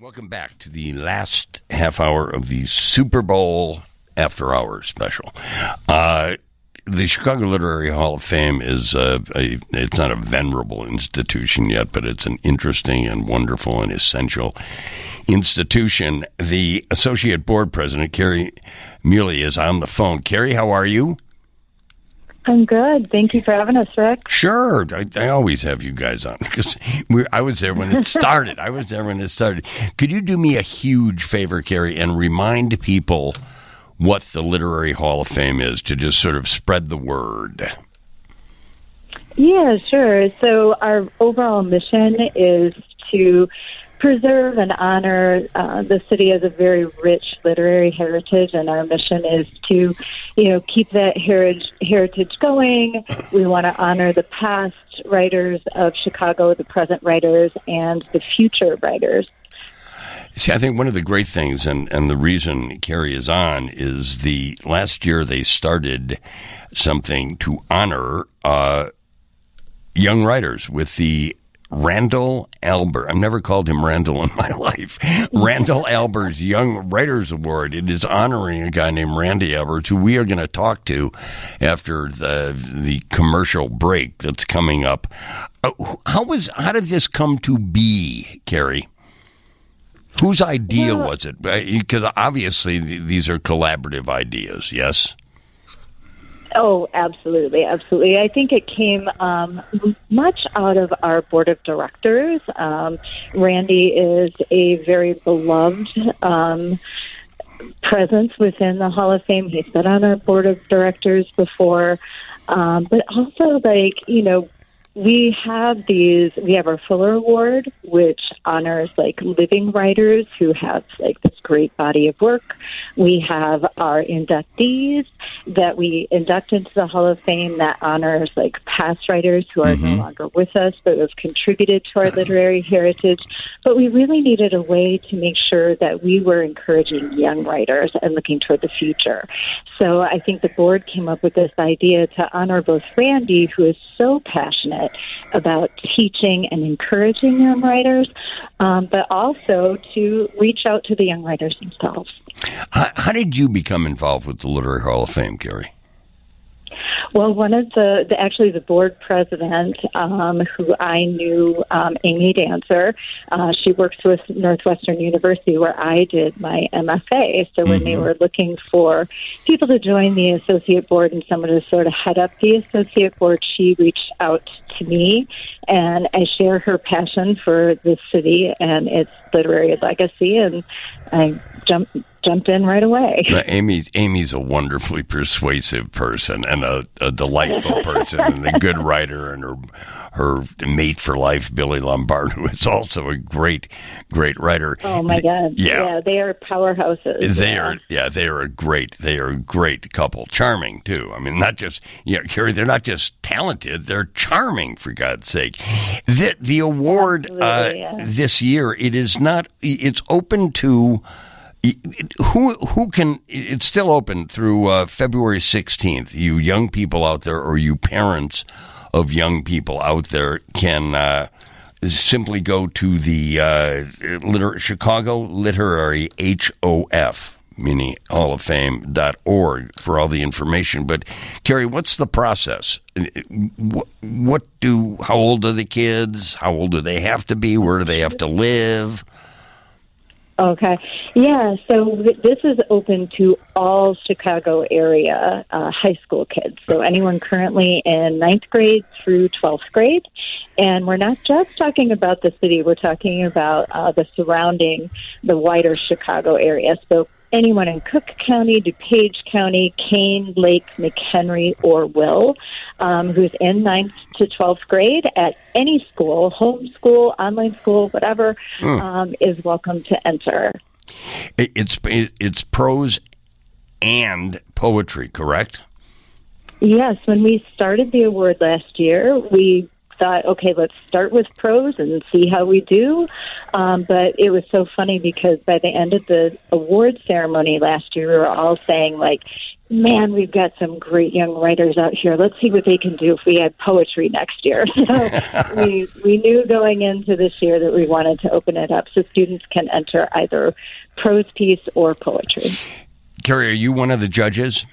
Welcome back to the last half hour of the Super Bowl After Hours special. The Chicago Literary Hall of Fame is it's not a venerable institution yet, but it's an interesting and wonderful and essential institution. The Associate Board President, Carrie Muley, is on the phone. Carrie, how are you? I'm good. Thank you for having us, Rick. Sure. I always have you guys on because I was there when it started. Could you do me a huge favor, Carrie, and remind people what the Literary Hall of Fame is to just sort of spread the word? Yeah, sure. So our overall mission is to preserve and honor the city as a very rich literary heritage, and our mission is to, keep that heritage going. We want to honor the past writers of Chicago, the present writers, and the future writers. See, I think one of the great things, and the reason Carrie is on, is the last year they started something to honor young writers with the Randall Albert. I've never called him Randall in my life. Randall Albert's Young Writers Award. It is honoring a guy named Randy Albert, who we are going to talk to after the commercial break that's coming up. How did this come to be, Carrie? Whose idea was it? Because obviously these are collaborative ideas, yes? Oh, absolutely, absolutely. I think it came much out of our board of directors. Randy is a very beloved presence within the Hall of Fame. He's been on our board of directors before, but also, we have our Fuller Award, which honors living writers who have this great body of work. We have our inductees that we induct into the Hall of Fame that honors past writers who are no longer with us but have contributed to our literary heritage. But we really needed a way to make sure that we were encouraging young writers and looking toward the future. So I think the board came up with this idea to honor both Randy, who is so passionate about teaching and encouraging young writers, but also to reach out to the young writers themselves. How did you become involved with the Literary Hall of Fame, Carrie? Well, one of the board president, who I knew, Amy Dancer, she works with Northwestern University where I did my MFA. So when they were looking for people to join the associate board and someone to sort of head up the associate board, she reached out to me, and I share her passion for the city and its literary legacy, and I jumped in right away. Now, Amy's a wonderfully persuasive person and a delightful person and a good writer, and her mate for life, Billy Lombard, who is also a great writer. Oh my God! Yeah, they are powerhouses. They are a great couple, charming too. I mean, not just Carrie. They're not just talented; they're charming, for God's sake. The award this year, it's open to. Who can? It's still open through February 16th. You young people out there, or you parents of young people out there, can simply go to the Chicago Literary HOF, meaning Hall of Fame.org, for all the information. But Carrie, what's the process? How old are the kids? How old do they have to be? Where do they have to live? Okay. Yeah, so this is open to all Chicago area high school kids. So anyone currently in 9th grade through 12th grade. And we're not just talking about the city. We're talking about the wider Chicago area. So anyone in Cook County, DuPage County, Kane, Lake, McHenry, or Will, who's in 9th to 12th grade at any school, home school, online school, whatever, is welcome to enter. It's prose and poetry, correct? Yes. When we started the award last year, we thought, okay, let's start with prose and see how we do. But it was so funny because by the end of the award ceremony last year, we were all saying, man, we've got some great young writers out here. Let's see what they can do if we had poetry next year. So we knew going into this year that we wanted to open it up so students can enter either prose piece or poetry. Carrie, are you one of the judges?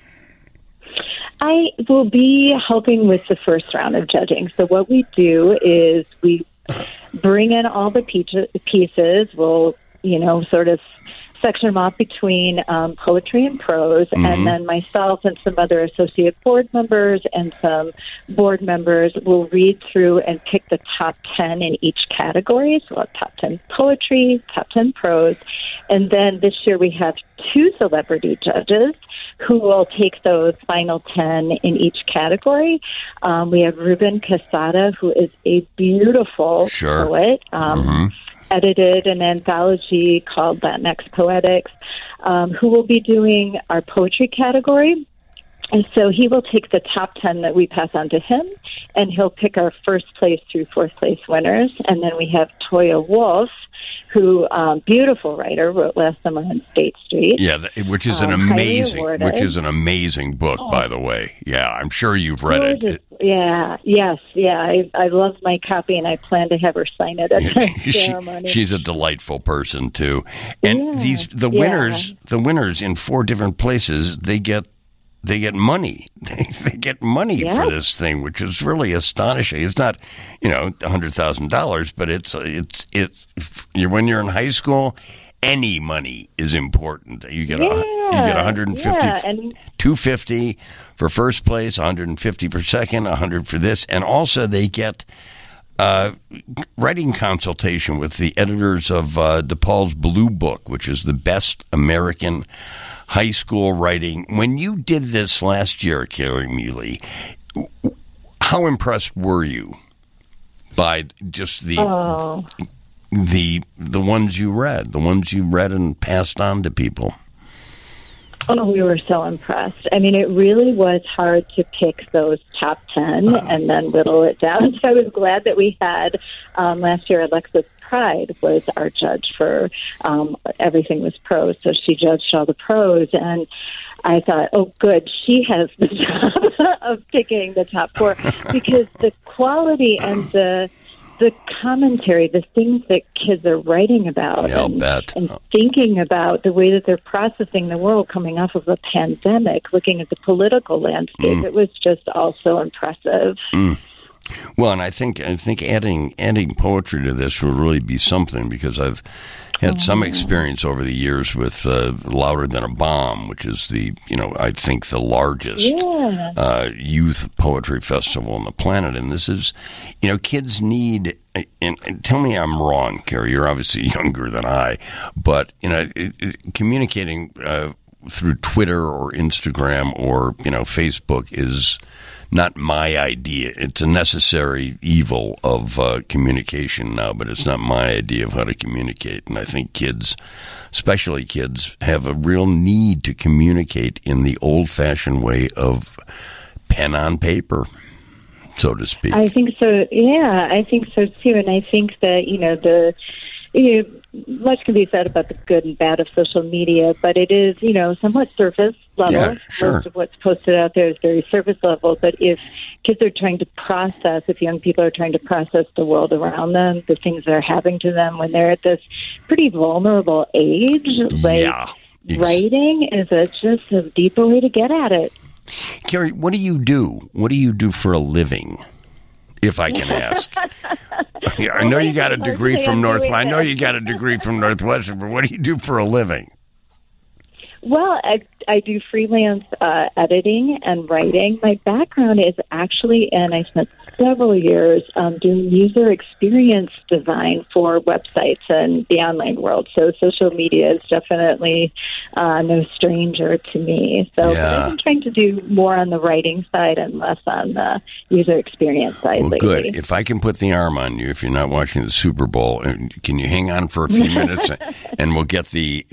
I will be helping with the first round of judging. So what we do is we bring in all the pieces. We'll, sort of section them off between poetry and prose, and then myself and some other associate board members and some board members will read through and pick the top 10 in each category. So we'll have top 10 poetry, top 10 prose, and then this year we have 2 celebrity judges who will take those final 10 in each category. We have Ruben Casada, who is a beautiful poet, edited an anthology called Latinx Poetics, who will be doing our poetry category. And so he will take the top 10 that we pass on to him, and he'll pick our first place through fourth place winners. And then we have Toya Wolf, who, beautiful writer, wrote Last Summer on State Street. Yeah, which is an amazing book, by the way. Yeah, I'm sure you've read it. Yeah, yes, yeah. I love my copy, and I plan to have her sign it at the ceremony. She's a delightful person too. And the winners in 4 different places, they get money. They get money for this thing, which is really astonishing. It's not, $100,000, but it's when you're in high school, any money is important. You get 150, and $250 for first place, $150 for second, $100 for this, and also they get writing consultation with the editors of DePaul's Blue Book, which is the best American high school writing. When you did this last year, Carrie Mealy, how impressed were you by just the ones you read and passed on to people? Oh, we were so impressed. I mean, it really was hard to pick those top 10 and then whittle it down. So I was glad that we had last year Alexis Pride was our judge for everything was prose. So she judged all the prose, and I thought, oh, good, she has the job of picking the top 4 because the quality and the commentary, the things that kids are writing about and thinking about, the way that they're processing the world coming off of a pandemic, looking at the political landscape, it was just all so impressive. Well, and I think adding poetry to this will really be something, because I've had some experience over the years with Louder Than a Bomb, which is I think the largest youth poetry festival on the planet. And this is, kids need, and tell me I'm wrong, Carrie, you're obviously younger than I, but, communicating through Twitter or Instagram or, Facebook is not my idea. It's a necessary evil of communication now, but it's not my idea of how to communicate. And I think kids, especially kids, have a real need to communicate in the old-fashioned way of pen on paper, so to speak. I think so. Yeah, I think so too. And I think that, much can be said about the good and bad of social media, but it is, somewhat surface level. Yeah, sure. Most of what's posted out there is very surface level. But if kids are trying to process, if young people are trying to process the world around them, the things that are happening to them when they're at this pretty vulnerable age, writing is just a deeper way to get at it. Carrie, what do you do? What do you do for a living, if I can ask? I know you got a degree from Northwestern, but what do you do for a living? Well, I do freelance editing and writing. My background is actually, and I spent several years doing user experience design for websites and the online world. So social media is definitely no stranger to me. So I'm trying to do more on the writing side and less on the user experience side lately. Good. If I can put the arm on you, if you're not watching the Super Bowl, can you hang on for a few minutes, and we'll get the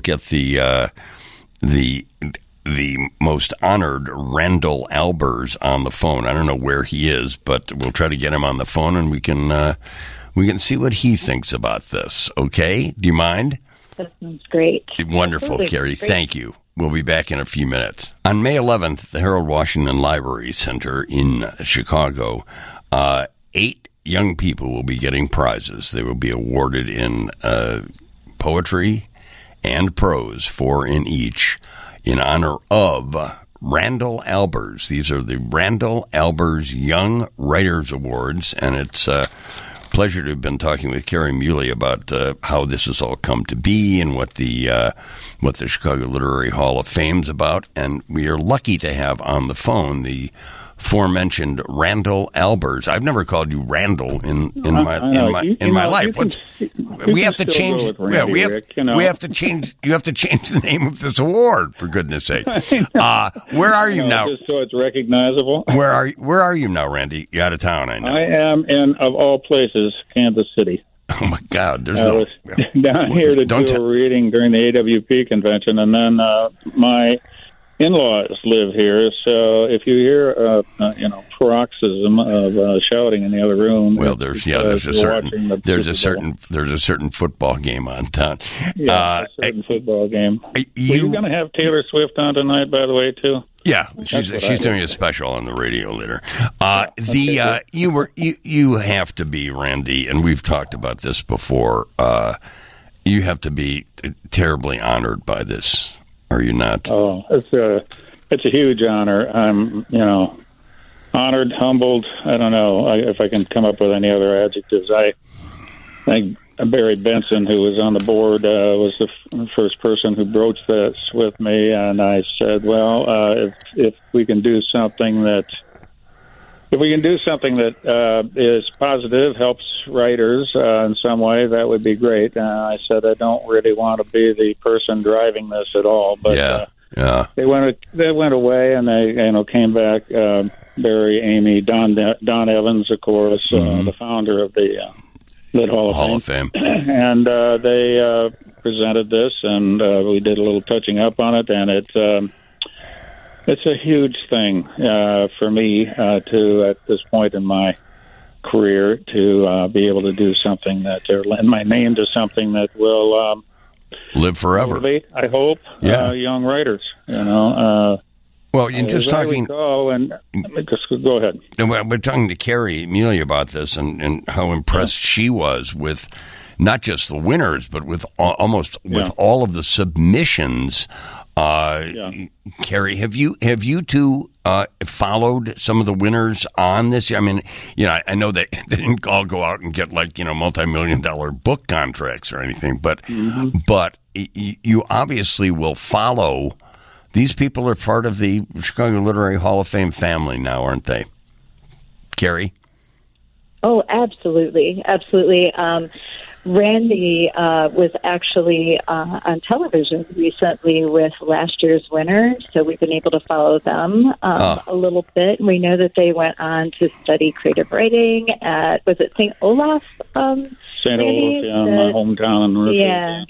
most honored Randall Albers on the phone. I don't know where he is, but we'll try to get him on the phone, and we can see what he thinks about this. Okay? Do you mind? That sounds great. Wonderful, Absolutely. Carrie. Great. Thank you. We'll be back in a few minutes. On May 11th, the Harold Washington Library Center in Chicago, 8 young people will be getting prizes. They will be awarded in poetry and prose, 4 in each, in honor of Randall Albers. These are the Randall Albers Young Writers Awards, and it's a pleasure to have been talking with Carrie Muley about how this has all come to be and what the Chicago Literary Hall of Fame's about. And we are lucky to have on the phone the aforementioned Randall Albers. I've never called you Randall in my life. We have to change. We have to change. You have to change the name of this award, for goodness' sake. Where are you now? Just so it's recognizable. Where are you now, Randy? You're out of town, I know. I am in, of all places, Kansas City. Oh my God! I was down here to do a reading during the AWP convention, and then my in-laws live here, so if you hear paroxysm of shouting in the other room, well, there's a certain football game on town. Yeah, a certain football game. Are you going to have Taylor Swift on tonight, by the way, too? Yeah, she's doing a special on the radio later. You have to be, Randy, and we've talked about this before. You have to be terribly honored by this. Are you not? Oh, it's a huge honor. I'm, honored, humbled. I don't know if I can come up with any other adjectives. I think Barry Benson, who was on the board, was the first person who broached this with me, and I said, "Well, if we can do something that is positive, helps writers in some way, that would be great." I said, I don't really want to be the person driving this at all, but they went away, and they came back. Barry, Amy, Don Evans, of course, the founder of the Lit Hall of Fame, and they presented this, and we did a little touching up on it, and it's a huge thing for me to, at this point in my career, to be able to do something that, or lend my name to something that will live forever. Motivate, I hope, young writers. Well, you're just talking. Go ahead. We're talking to Carrie Muley about this, and how impressed she was with not just the winners, but with with all of the submissions. Carrie, have you two followed some of the winners on this? I mean, I know that they didn't all go out and get multi-million-dollar book contracts or anything, but you obviously will follow. These people are part of the Chicago Literary Hall of Fame family now, aren't they? Carrie? Oh, absolutely. Absolutely. Randy was actually on television recently with last year's winners, so we've been able to follow them a little bit. We know that they went on to study creative writing at, was it St. Olaf? St. Olaf, my hometown. Yeah.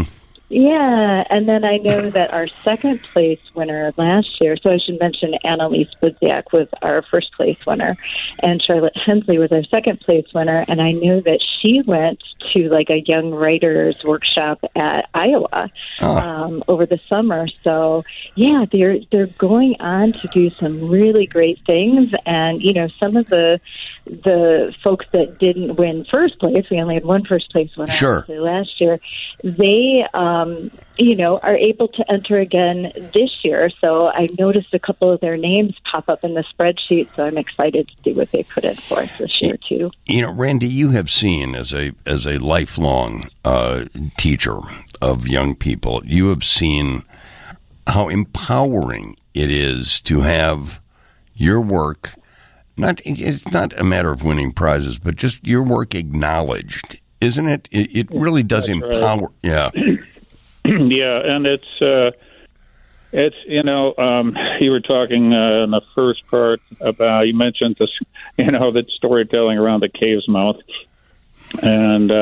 Yeah, and then I know that our second place winner last year, so I should mention Annalise Budziak was our first place winner, and Charlotte Hensley was our second place winner, and I know that she went to a young writers workshop at Iowa over the summer. So yeah, they're going on to do some really great things, and some of the folks that didn't win first place, we only had one first place winner last year, they are able to enter again this year. So I noticed a couple of their names pop up in the spreadsheet, so I'm excited to see what they put in for us this year too. Randy, you have seen as a lifelong teacher of young people, you have seen how empowering it is to have your work. It's not a matter of winning prizes, but just your work acknowledged, isn't it? It really does empower. Right. Yeah. Yeah, and it's you were talking in the first part about, you mentioned this, that storytelling around the cave's mouth, and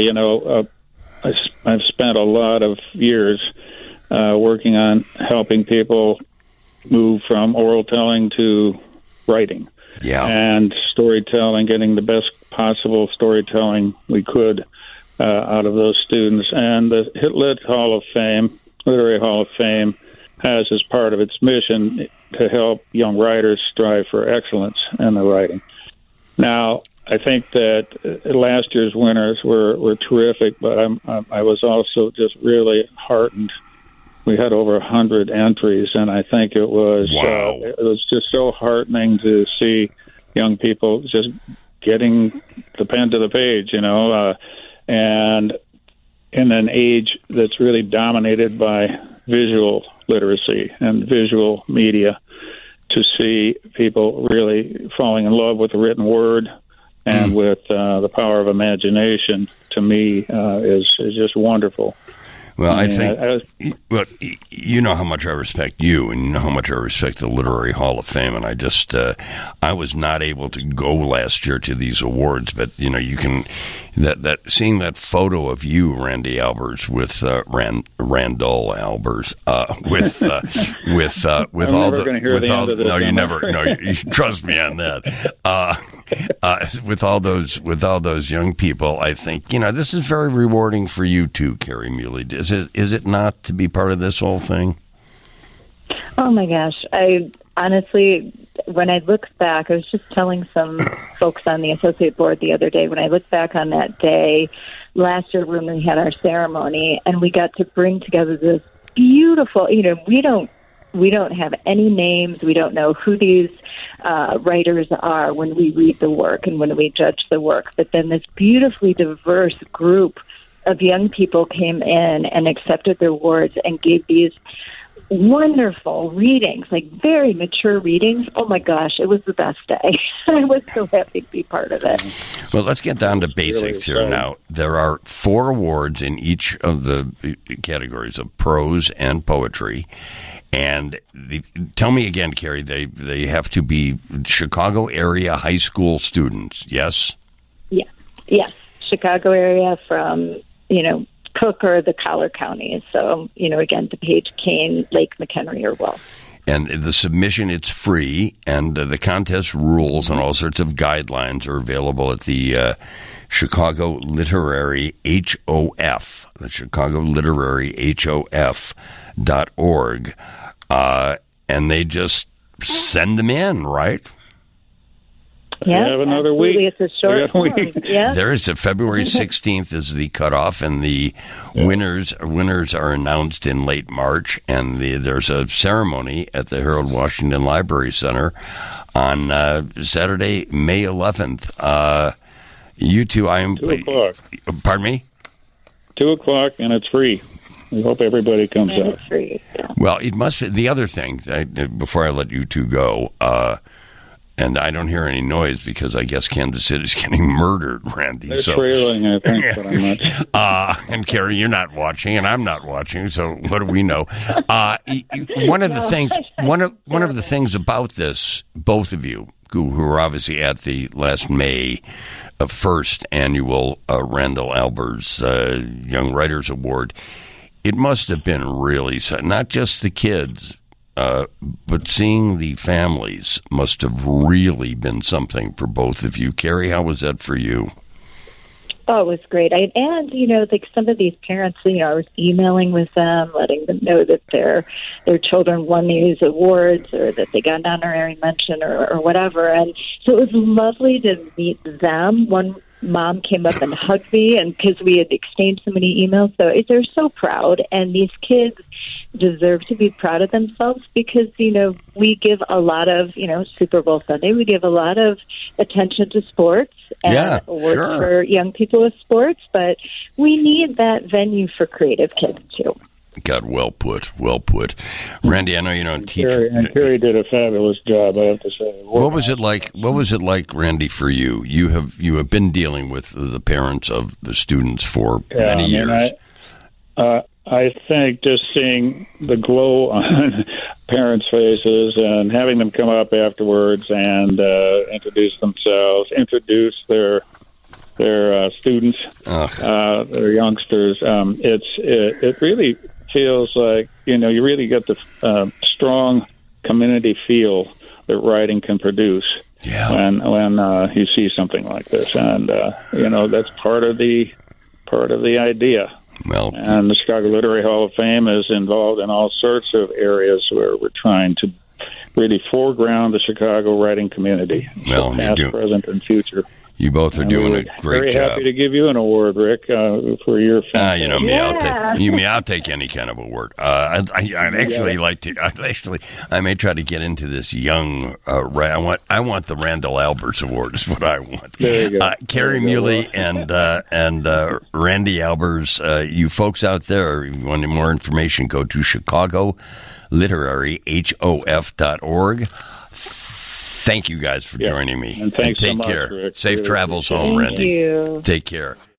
I've spent a lot of years working on helping people move from oral telling to writing. Yeah. And storytelling, getting the best possible storytelling we could out of those students. And the Lit Hall of Fame, Literary Hall of Fame, has as part of its mission to help young writers strive for excellence in their writing. Now, I think that last year's winners were terrific, but I was also just really heartened. We had over 100 entries, and I think it was just so heartening to see young people just getting the pen to the page, and in an age that's really dominated by visual literacy and visual media, to see people really falling in love with the written word and with the power of imagination, to me, is just wonderful. Well, I think, you know how much I respect you, and you know how much I respect the Literary Hall of Fame, and I was not able to go last year to these awards, but, you can, seeing that photo of you, Randy Albers, with, Randall Albers, with trust me on that, with all those young people, I think, this is very rewarding for you too, Carrie Muley. Is it not, to be part of this whole thing? Oh my gosh. I honestly, when I look back, I was just telling some folks on the associate board the other day, when I look back on that day last year when we had our ceremony and we got to bring together this beautiful, we don't have any names. We don't know who these writers are when we read the work and when we judge the work. But then this beautifully diverse group of young people came in and accepted their awards and gave these wonderful readings, like very mature readings. Oh my gosh, it was the best day. I was so happy to be part of it. Well, let's get down to basics here now. There are 4 awards in each of the categories of prose and poetry. And tell me again, Carrie, they have to be Chicago area high school students, yes? Yeah. Yes. Chicago area from, Cook or the Collar counties. So, again, DuPage, Kane, Lake McHenry, or Wells. And the submission, it's free, and the contest rules and all sorts of guidelines are available at the Chicago Literary HOF, the Chicago Literary HOF.org. And they just send them in, right? Yeah, have another week. It's a short form. Yeah. There is a February 16th is the cutoff, and the winners are announced in late March, and there's a ceremony at the Harold Washington Library Center on Saturday, May 11th. You two, 2 o'clock. Pardon me? 2 o'clock, and it's free. We hope everybody comes out. It's free. Yeah. Well, it must be the other thing. Before I let you two go, and I don't hear any noise because I guess Kansas City's getting murdered, Randy. They're trailing, I think, but I'm not. And Carrie, you're not watching, and I'm not watching. So what do we know? One of the things about this, both of you who are obviously at the last May first annual Randall Albers Young Writers Award, it must have been really not just the kids. But seeing the families must have really been something for both of you. Carrie, how was that for you? Oh, it was great. Like some of these parents, I was emailing with them, letting them know that their children won these awards or that they got an honorary mention or whatever. And so it was lovely to meet them. One mom came up and hugged me, and because we had exchanged so many emails, so they're so proud. And these kids deserve to be proud of themselves because, we give a lot of, Super Bowl Sunday, we give a lot of attention to sports and awards for young people with sports, but we need that venue for creative kids too. God, well put. Randy, I know you don't teach. Carrie did a fabulous job, I have to say. What was it like, Randy, for you? You have been dealing with the parents of the students for many years. I think just seeing the glow on parents' faces and having them come up afterwards and introduce themselves, introduce their students, their youngsters. It really feels like you really get the strong community feel that writing can produce. Yeah. When you see something like this, and that's part of the idea. Well, and the Chicago Literary Hall of Fame is involved in all sorts of areas where we're trying to really foreground the Chicago writing community, past, present, and future. You both are doing a great job. Very happy to give you an award, Rick, for your film. You know me, I'll take any kind of award. I'd actually like to. I may try to get into this young. I want the Randall Albers Award. Is what I want. There you go. Carrie Muley and Randy Albers. You folks out there, if you want any more information, go to ChicagoLiteraryHof.org. Thank you guys for joining me. And thanks take so much, care. Rick. Safe travels home, Randy. Thank you. Take care.